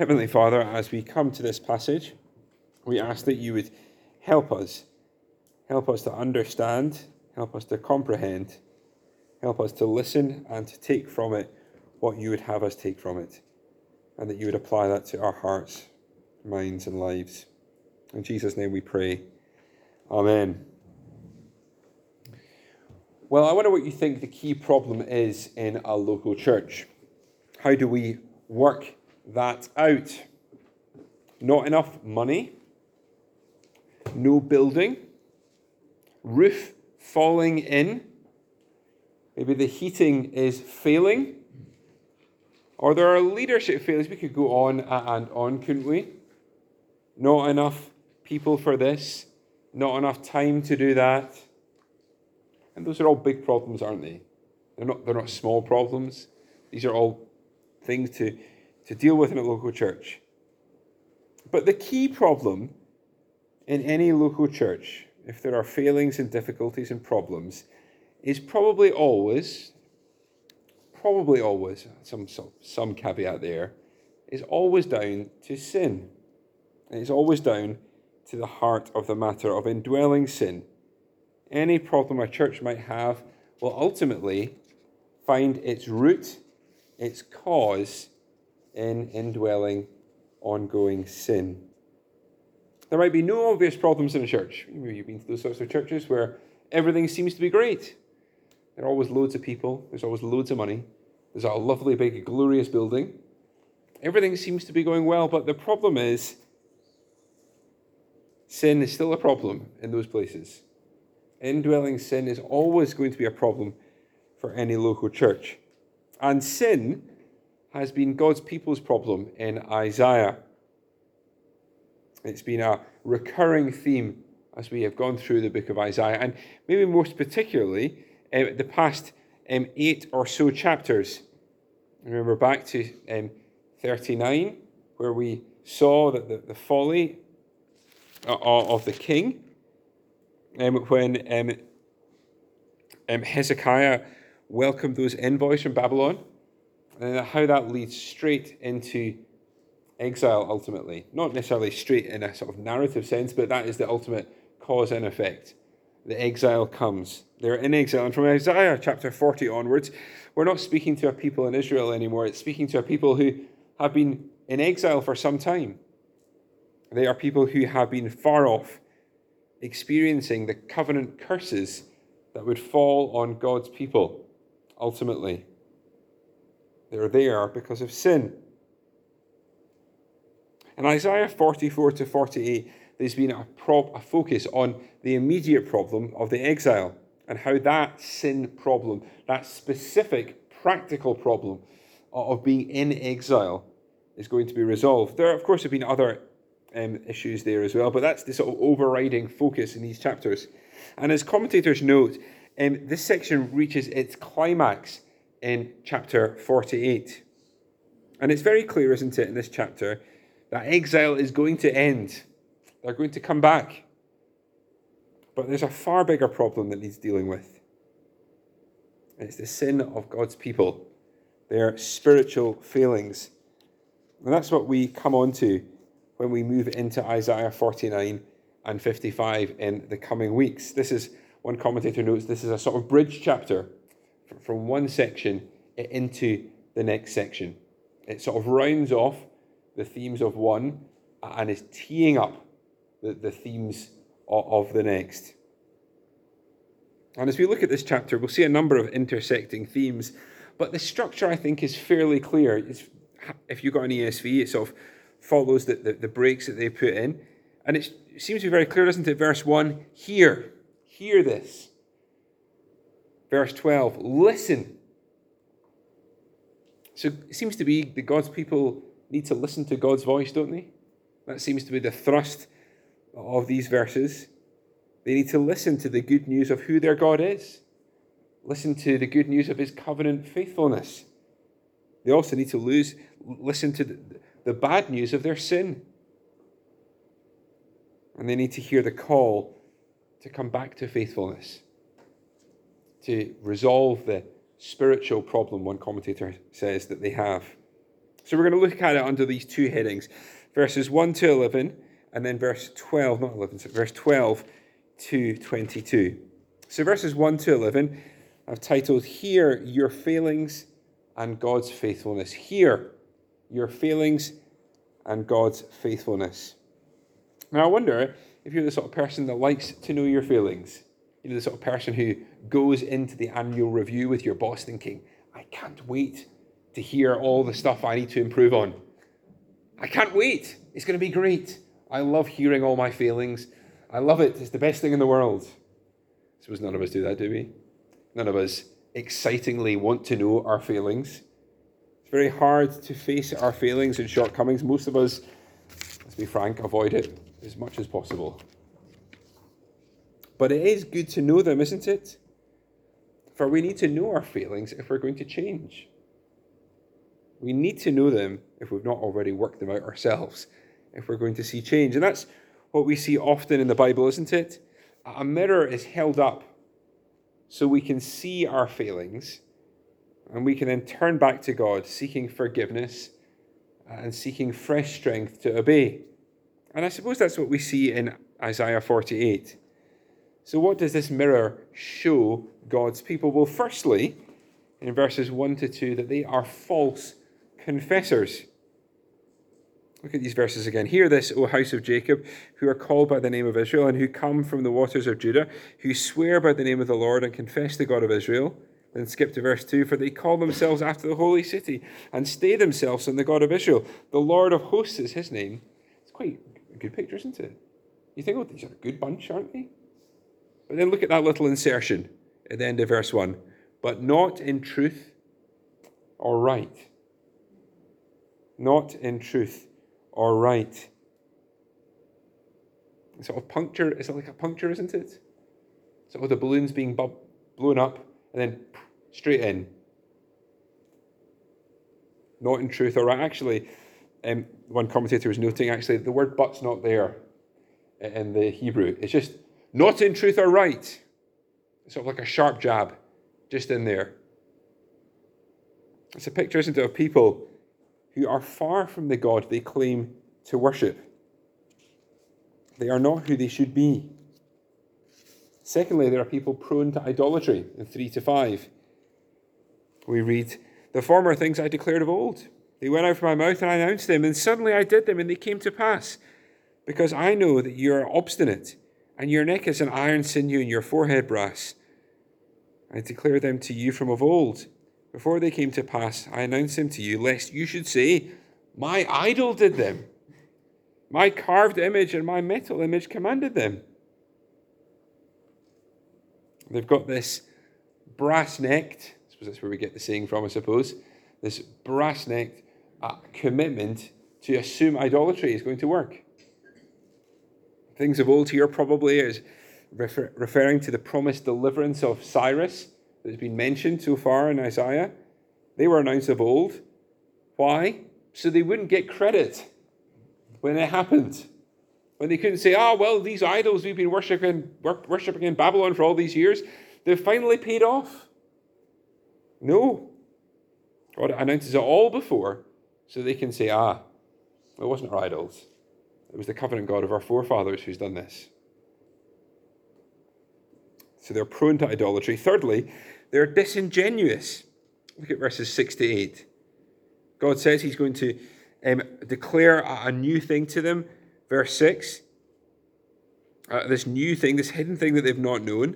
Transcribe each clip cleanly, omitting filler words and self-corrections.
Heavenly Father, as we come to this passage, we ask that you would help us to understand, help us to comprehend, help us to listen and to take from it what you would have us take from it, and that you would apply that to our hearts, minds and lives. In Jesus' name we pray. Amen. Well, I wonder what you think the key problem is in a local church. How do we work that out? Not enough money, no building, roof falling in, maybe the heating is failing, or there are leadership failures. We could go on and on, couldn't we? Not enough people for this, not enough time to do that. And those are all big problems, aren't they? They're not small problems. These are all things to deal with in a local church. But the key problem in any local church, if there are failings and difficulties and problems, is probably always, some caveat there, is always down to sin. And it's always down to the heart of the matter of indwelling sin. Any problem a church might have will ultimately find its root, its cause in indwelling, ongoing sin. There might be no obvious problems in a church. You've been to those sorts of churches where everything seems to be great. There are always loads of people. There's always loads of money. There's a lovely, big, glorious building. Everything seems to be going well, but the problem is sin is still a problem in those places. Indwelling sin is always going to be a problem for any local church. And sin has been God's people's problem in Isaiah. It's been a recurring theme as we have gone through the book of Isaiah, and maybe most particularly the past 8 or so chapters. Remember back to 39, where we saw that the folly of the king, when Hezekiah welcomed those envoys from Babylon, and how that leads straight into exile ultimately. Not necessarily straight in a sort of narrative sense, but that is the ultimate cause and effect. The exile comes. They're in exile. And from Isaiah chapter 40 onwards, we're not speaking to a people in Israel anymore. It's speaking to a people who have been in exile for some time. They are people who have been far off, experiencing the covenant curses that would fall on God's people ultimately. They're there because of sin. In Isaiah 44 to 48, there's been a focus on the immediate problem of the exile and how that sin problem, that specific practical problem of being in exile, is going to be resolved. There, of course, have been other issues there as well, but that's the sort of overriding focus in these chapters. And as commentators note, this section reaches its climax in chapter 48. And it's very clear, isn't it, in this chapter, that exile is going to end. They're going to come back. But there's a far bigger problem that needs dealing with. And it's the sin of God's people, their spiritual failings. And that's what we come on to when we move into Isaiah 49 and 55 in the coming weeks. This is, one commentator notes, this is a sort of bridge chapter from one section into the next section. It sort of rounds off the themes of one and is teeing up the themes of the next. And as we look at this chapter, we'll see a number of intersecting themes, but the structure, I think, is fairly clear. If you've got an ESV, it sort of follows the breaks that they put in. And it seems to be very clear, doesn't it? Verse 1, hear this. Verse 12, listen. So it seems to be that God's people need to listen to God's voice, don't they? That seems to be the thrust of these verses. They need to listen to the good news of who their God is. Listen to the good news of his covenant faithfulness. They also need to listen to the bad news of their sin. And they need to hear the call to come back to faithfulness, to resolve the spiritual problem, one commentator says, that they have. So we're going to look at it under these two headings, verses 1 to 11, and then verse 12, not 11, so verse 12 to 22. So verses 1 to 11, I've titled, Hear Your Failings and God's Faithfulness. Hear your failings and God's faithfulness. Now I wonder if you're the sort of person that likes to know your failings. The sort of person who goes into the annual review with your boss thinking, I can't wait to hear all the stuff I need to improve on. I can't wait. It's going to be great. I love hearing all my failings. I love it. It's the best thing in the world. I suppose none of us do that, do we? None of us excitingly want to know our failings. It's very hard to face our failings and shortcomings. Most of us, let's be frank, avoid it as much as possible. But it is good to know them, isn't it? For we need to know our failings if we're going to change. We need to know them if we've not already worked them out ourselves, if we're going to see change. And that's what we see often in the Bible, isn't it? A mirror is held up so we can see our failings and we can then turn back to God, seeking forgiveness and seeking fresh strength to obey. And I suppose that's what we see in Isaiah 48. So what does this mirror show God's people? Well, firstly, in verses 1 to 2, that they are false confessors. Look at these verses again. Hear this, O house of Jacob, who are called by the name of Israel, and who come from the waters of Judah, who swear by the name of the Lord and confess the God of Israel. Then skip to verse 2, for they call themselves after the holy city, and stay themselves on the God of Israel. The Lord of hosts is his name. It's quite a good picture, isn't it? You think, oh, these are a good bunch, aren't they? But then look at that little insertion at the end of verse 1. But not in truth or right. Not in truth or right. It's sort of puncture. It's like a puncture, isn't it? Sort of the balloons being blown up and then straight in. Not in truth or right. Actually, one commentator was noting, actually, the word but's not there in the Hebrew. It's just not in truth or right. It's sort of like a sharp jab just in there. It's a picture, isn't it, of people who are far from the God they claim to worship. They are not who they should be. Secondly, there are people prone to idolatry in 3 to 5. We read, the former things I declared of old. They went out from my mouth and I announced them, and suddenly I did them and they came to pass. Because I know that you are obstinate, and your neck is an iron sinew and your forehead brass. I declare them to you from of old. Before they came to pass, I announced them to you, lest you should say, my idol did them. My carved image and my metal image commanded them. They've got this brass-necked, I suppose that's where we get the saying from, I suppose, this brass-necked commitment to assume idolatry is going to work. Things of old here probably is referring to the promised deliverance of Cyrus that has been mentioned so far in Isaiah. They were announced of old. Why? So they wouldn't get credit when it happened. When they couldn't say, well, these idols we've been worshipping in Babylon for all these years, they've finally paid off. No. God announces it all before so they can say, it wasn't our idols. It was the covenant God of our forefathers who's done this. So they're prone to idolatry. Thirdly, they're disingenuous. Look at verses 6 to 8. God says he's going to declare a new thing to them. Verse 6. This new thing, this hidden thing that they've not known.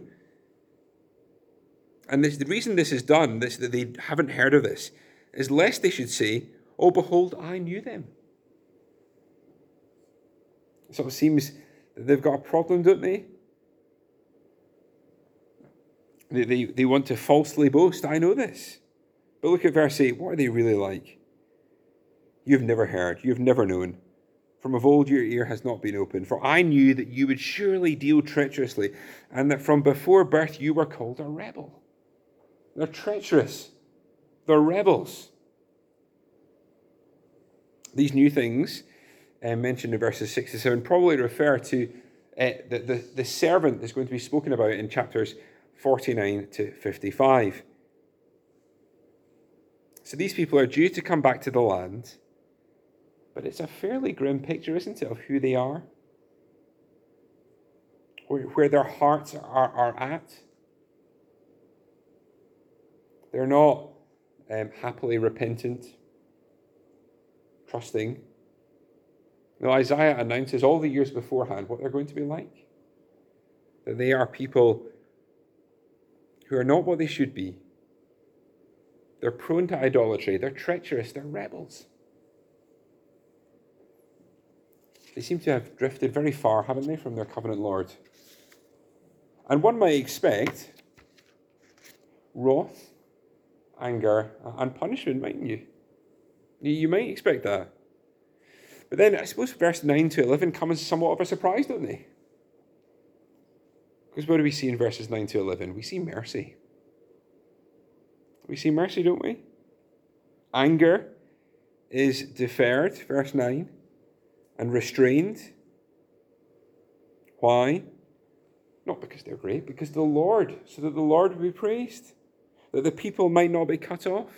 And the reason this is done, that they haven't heard of this, is lest they should say, oh, behold, I knew them. It sort of seems that they've got a problem, don't they? They want to falsely boast, I know this. But look at verse 8. What are they really like? You've never heard, you've never known. From of old your ear has not been opened. For I knew that you would surely deal treacherously, and that from before birth you were called a rebel. They're treacherous. They're rebels. These new things mentioned in verses 6 to 7 probably refer to the servant that's going to be spoken about in chapters 49 to 55. So these people are due to come back to the land, but it's a fairly grim picture, isn't it, of who they are, where their hearts are at. They're not happily repentant, trusting. No, Isaiah announces all the years beforehand what they're going to be like. That they are people who are not what they should be. They're prone to idolatry. They're treacherous. They're rebels. They seem to have drifted very far, haven't they, from their covenant Lord. And one might expect wrath, anger, and punishment, mightn't you? You might expect that. But then I suppose verse 9 to 11 come as somewhat of a surprise, don't they? Because what do we see in verses 9 to 11? We see mercy. We see mercy, don't we? Anger is deferred, verse 9, and restrained. Why? Not because they're great, because the Lord, so that the Lord would be praised, that the people might not be cut off.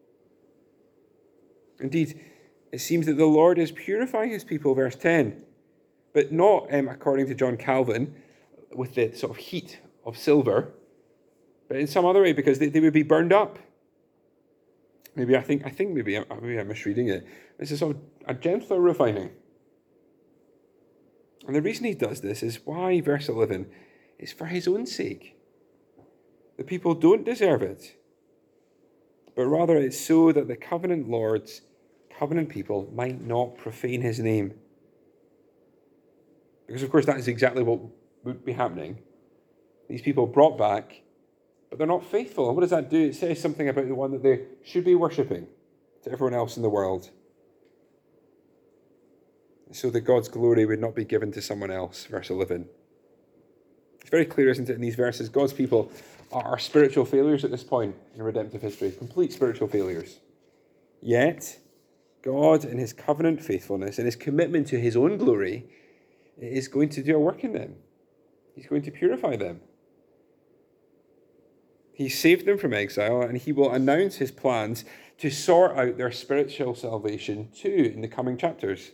Indeed, it seems that the Lord is purifying his people, verse 10, but not, according to John Calvin, with the sort of heat of silver, but in some other way, because they would be burned up. Maybe I'm misreading it. This is sort of a gentler refining. And the reason he does this is why, verse 11, is for his own sake. The people don't deserve it, but rather it's so that the covenant Lord's covenant people might not profane his name. Because, of course, that is exactly what would be happening. These people brought back, but they're not faithful. And what does that do? It says something about the one that they should be worshipping to everyone else in the world. So that God's glory would not be given to someone else, verse 11. It's very clear, isn't it, in these verses, God's people are spiritual failures at this point in redemptive history, complete spiritual failures. Yet, God, in his covenant faithfulness and his commitment to his own glory, is going to do a work in them. He's going to purify them. He saved them from exile, and he will announce his plans to sort out their spiritual salvation too in the coming chapters.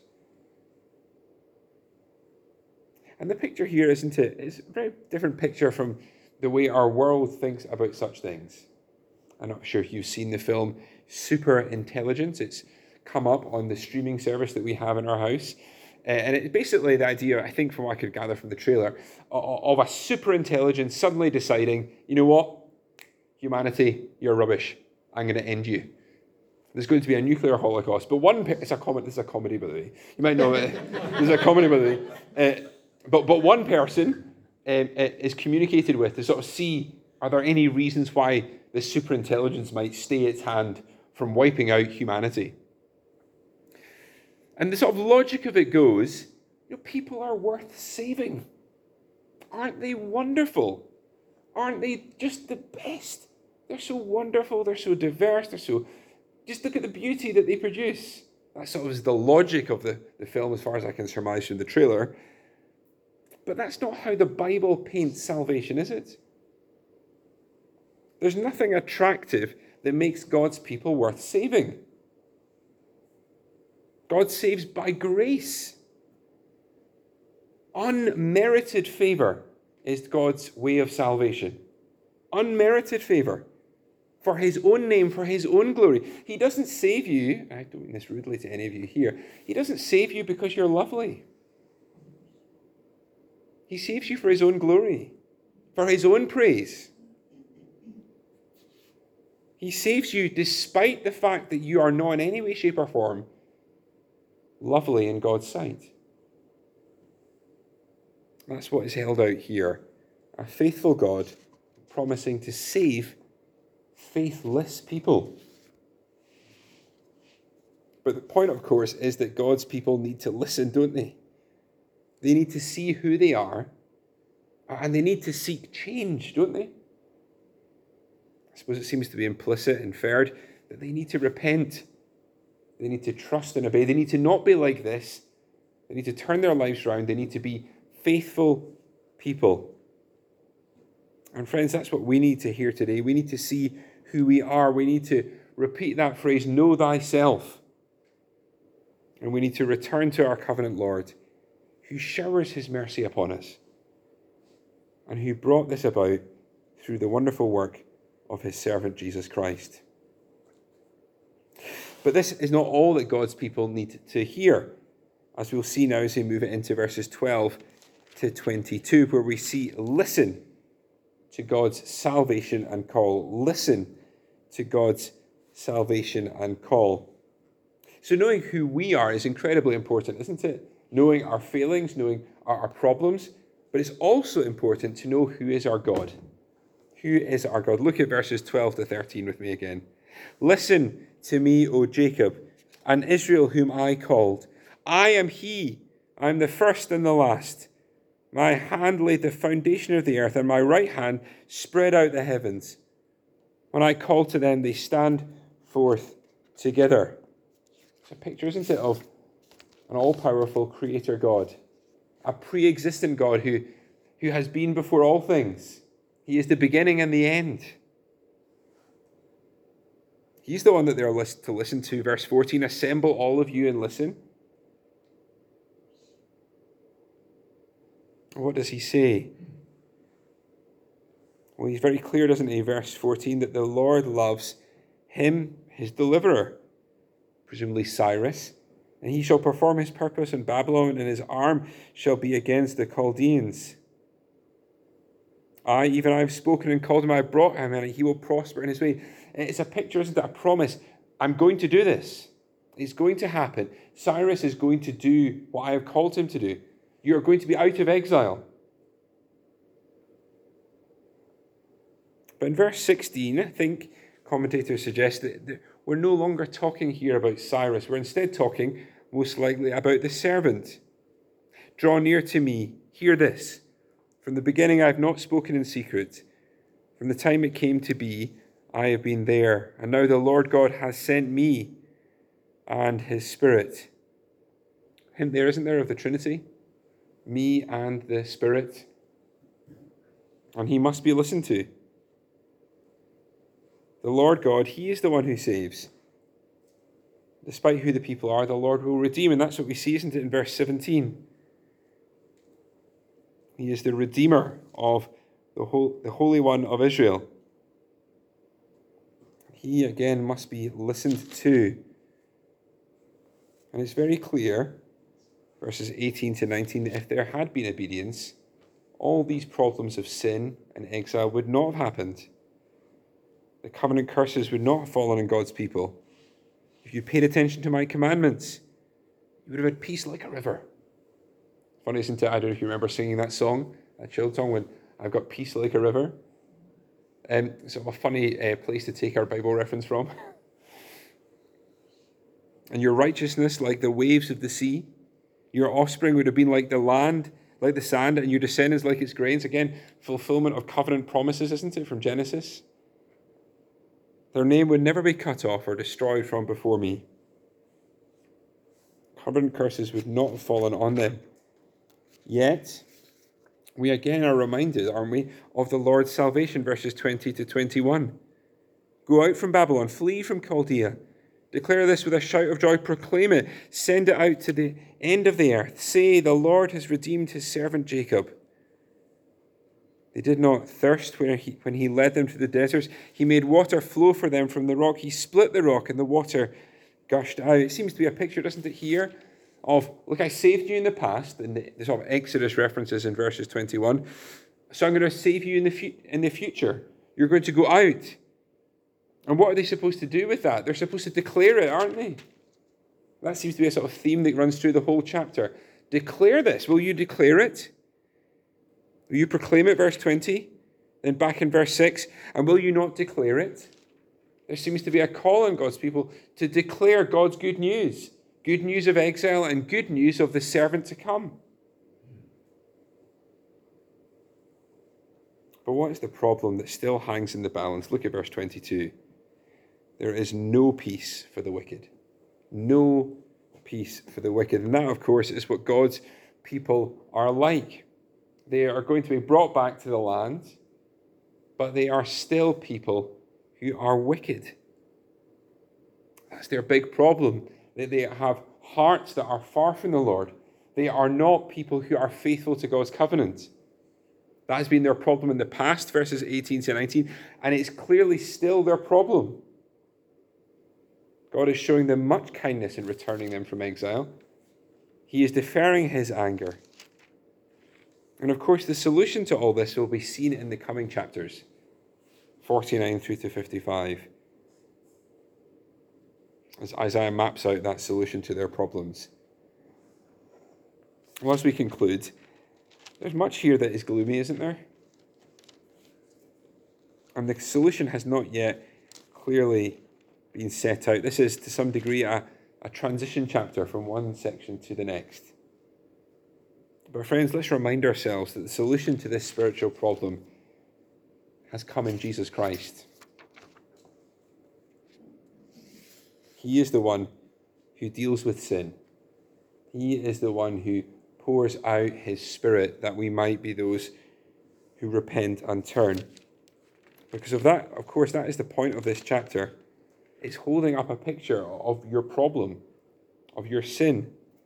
And the picture here, isn't it? It's a very different picture from the way our world thinks about such things. I'm not sure if you've seen the film Super Intelligence. It's come up on the streaming service that we have in our house. And it's basically the idea, I think from what I could gather from the trailer, of a super intelligence suddenly deciding, you know what? Humanity, you're rubbish. I'm going to end you. There's going to be a nuclear holocaust. But this is a comedy, by the way. You might know it. There's a comedy, by the way. But one person is communicated with to sort of see, are there any reasons why the superintelligence might stay its hand from wiping out humanity? And the sort of logic of it goes, people are worth saving. Aren't they wonderful? Aren't they just the best? They're so wonderful, they're so diverse, just look at the beauty that they produce. That sort of is the logic of the film as far as I can surmise from the trailer. But that's not how the Bible paints salvation, is it? There's nothing attractive that makes God's people worth saving. God saves by grace. Unmerited favor is God's way of salvation. Unmerited favor. For his own name, for his own glory. He doesn't save you, I don't mean this rudely to any of you here, he doesn't save you because you're lovely. He saves you for his own glory, for his own praise. He saves you despite the fact that you are not in any way, shape, or form lovely in God's sight. That's what is held out here. A faithful God promising to save faithless people. But the point, of course, is that God's people need to listen, don't they? They need to see who they are, and they need to seek change, don't they? I suppose it seems to be implicit, inferred, that they need to repent. They need to trust and obey. They need to not be like this. They need to turn their lives around. They need to be faithful people. And friends, that's what we need to hear today. We need to see who we are. We need to repeat that phrase, know thyself. And we need to return to our covenant Lord, who showers his mercy upon us, and who brought this about through the wonderful work of his servant Jesus Christ. But this is not all that God's people need to hear, as we'll see now as we move it into verses 12 to 22, where we see listen to God's salvation and call. Listen to God's salvation and call. So knowing who we are is incredibly important, isn't it? Knowing our failings, knowing our problems, but it's also important to know who is our God. Who is our God? Look at verses 12 to 13 with me again. Listen to me, O Jacob, and Israel whom I called. I am he, I am the first and the last. My hand laid the foundation of the earth, and my right hand spread out the heavens. When I call to them, they stand forth together. It's a picture, isn't it, of an all-powerful creator God, a pre-existent God who has been before all things. He is the beginning and the end. He's the one that they're to listen to. Verse 14, assemble all of you and listen. What does he say? Well, he's very clear, doesn't he? Verse 14, that the Lord loves him, his deliverer, presumably Cyrus, and he shall perform his purpose in Babylon, and his arm shall be against the Chaldeans. I have spoken and called him, I have brought him, and he will prosper in his way. It's a picture, isn't it? A promise. I'm going to do this. It's going to happen. Cyrus is going to do what I have called him to do. You are going to be out of exile. But in verse 16, I think commentators suggest that we're no longer talking here about Cyrus. We're instead talking, most likely, about the servant. Draw near to me. Hear this. From the beginning I have not spoken in secret. From the time it came to be, I have been there. And now the Lord God has sent me and his Spirit. Hint there, isn't there, of the Trinity? Me and the Spirit. And he must be listened to. The Lord God, he is the one who saves. Despite who the people are, the Lord will redeem. And that's what we see, isn't it, in verse 17? He is the Redeemer of the Holy One of Israel. He, again, must be listened to. And it's very clear, verses 18 to 19, that if there had been obedience, all these problems of sin and exile would not have happened. The covenant curses would not have fallen on God's people. If you paid attention to my commandments, you would have had peace like a river. Funny, isn't it? I don't know if you remember singing that song, that children's song, when I've got peace like a river. It's sort of a funny place to take our Bible reference from. And your righteousness like the waves of the sea. Your offspring would have been like the land, like the sand, and your descendants like its grains. Again, fulfillment of covenant promises, isn't it, from Genesis? Their name would never be cut off or destroyed from before me. Covenant curses would not have fallen on them. Yet, we again are reminded, aren't we, of the Lord's salvation, verses 20 to 21. Go out from Babylon, flee from Chaldea. Declare this with a shout of joy, proclaim it, send it out to the end of the earth. Say, the Lord has redeemed his servant Jacob. They did not thirst when he led them to the deserts. He made water flow for them from the rock. He split the rock and the water gushed out. It seems to be a picture, doesn't it, here, of, look, I saved you in the past, and the sort of Exodus references in verses 21. So I'm going to save you in the future. You're going to go out. And what are they supposed to do with that? They're supposed to declare it, aren't they? That seems to be a sort of theme that runs through the whole chapter. Declare this. Will you declare it? Will you proclaim it, verse 20? Then back in verse 6, and will you not declare it? There seems to be a call on God's people to declare God's good news of exile and good news of the servant to come. But what is the problem that still hangs in the balance? Look at verse 22. There is no peace for the wicked. No peace for the wicked. And that, of course, is what God's people are like. They are going to be brought back to the land, but they are still people who are wicked. That's their big problem. They have hearts that are far from the Lord. They are not people who are faithful to God's covenant. That has been their problem in the past, verses 18 to 19, and it's clearly still their problem. God is showing them much kindness in returning them from exile. He is deferring his anger. And of course, the solution to all this will be seen in the coming chapters, 49 through to 55, as Isaiah maps out that solution to their problems. Well, as we conclude, there's much here that is gloomy, isn't there? And the solution has not yet clearly been set out. This is, to some degree, a transition chapter from one section to the next. But friends, let's remind ourselves that the solution to this spiritual problem has come in Jesus Christ. He is the one who deals with sin. He is the one who pours out his Spirit that we might be those who repent and turn. Because of that, of course, that is the point of this chapter. It's holding up a picture of your problem, of your sin.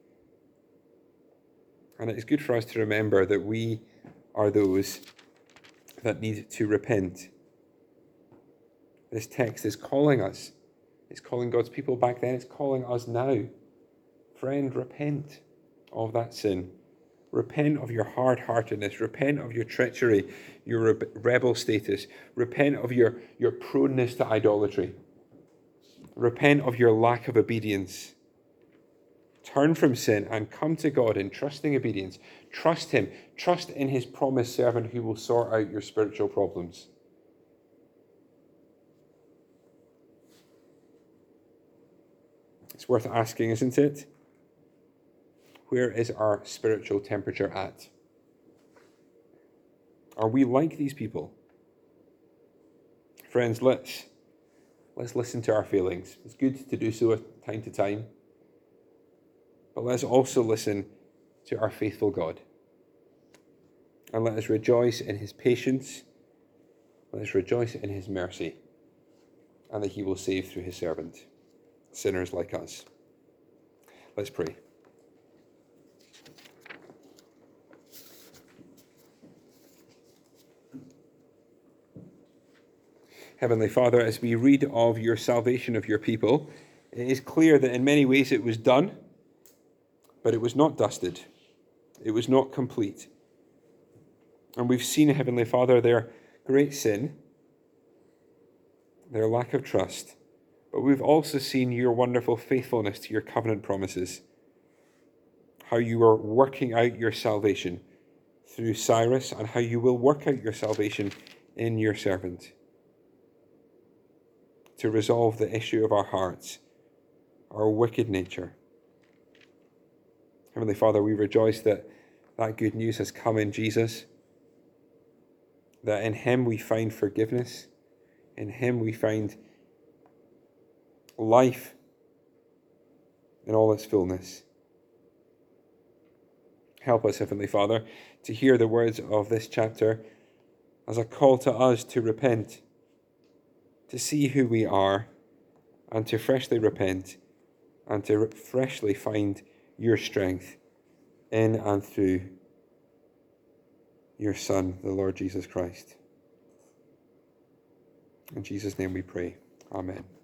And it is good for us to remember that we are those that need to repent. This text is calling us. It's calling God's people back then. It's calling us now. Friend, repent of that sin. Repent of your hard-heartedness. Repent of your treachery, your rebel status. Repent of your proneness to idolatry. Repent of your lack of obedience. Turn from sin and come to God in trusting obedience. Trust him. Trust in his promised servant who will sort out your spiritual problems. It's worth asking, isn't it? Where is our spiritual temperature at? Are we like these people? Friends, let's listen to our feelings. It's good to do so from time to time. But let's also listen to our faithful God. And let us rejoice in his patience. Let us rejoice in his mercy. And that he will save through his servant, sinners like us. Let's pray. Heavenly Father, as we read of your salvation of your people, it is clear that in many ways it was done, but it was not dusted. It was not complete. And we've seen, Heavenly Father, their great sin, their lack of trust, but we've also seen your wonderful faithfulness to your covenant promises, how you are working out your salvation through Cyrus, and how you will work out your salvation in your servant to resolve the issue of our hearts, our wicked nature. Heavenly Father, we rejoice that that good news has come in Jesus, that in him we find forgiveness, in him we find life in all its fullness. Help us, Heavenly Father, to hear the words of this chapter as a call to us to repent, to see who we are, and to freshly repent, and to freshly find your strength in and through your Son, the Lord Jesus Christ. In Jesus' name we pray. Amen.